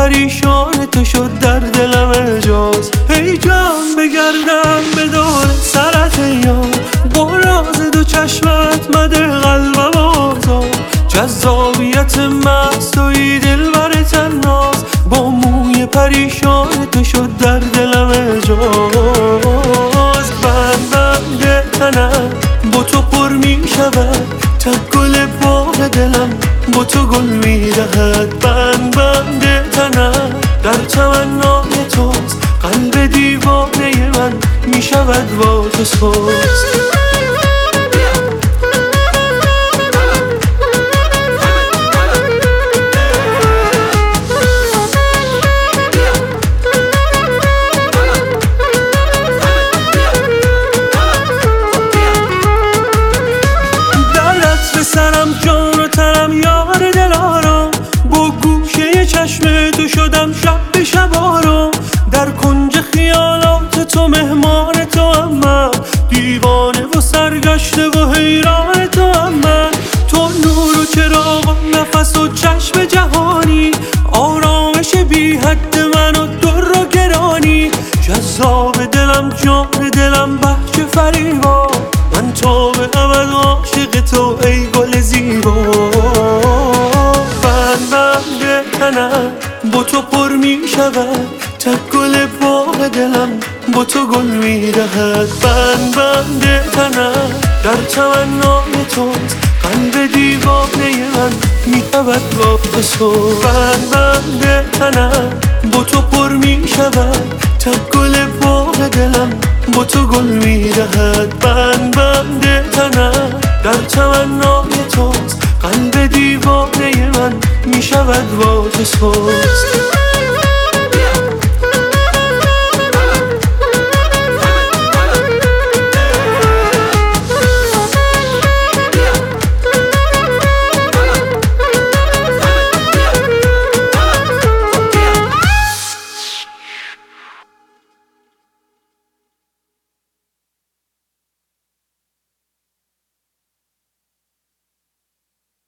پریشان تو شد در دلم اجاز. ای جان بگردم به دور سرت یار، با راز دو چشمت مده قلبم آزار. جذابیت مست توی دلبر تناز، با موی پریشان تو شد در دلم اجاز. بند تنم با تو پر می شود، تک گل باغ دلم با تو گل می دهد. بند تنم در تمنای توست، قلب دیوانه من می شود با تو سوست. سرم جان و تنم یار دلارم، با گوشه چشم تو شدم شب به شب آرام. در کنج خیالات تو مهمان تو هم من، دیوانه و سرگشته و حیران تو هم من. تو نور و چراغ و نفس و چشم جهانی، آرامش بی حد من و در و گرانی. جذاب دلم جان دلم بهجه فریبا، من تو به ابد عاشق تو ای گل زیبا. بند تنم با تو پر می شود، تک گل باغ دلم با تو گل می دهد. بند تنم در تمنای توست، قلب دیوانه من می شود با تو سوست. بند تنم با تو پر می شود، تک گل باغ دلم با تو گل می دهد. بند تنم در تمنای توست، قلب دیوانه من می شود با تو سوست.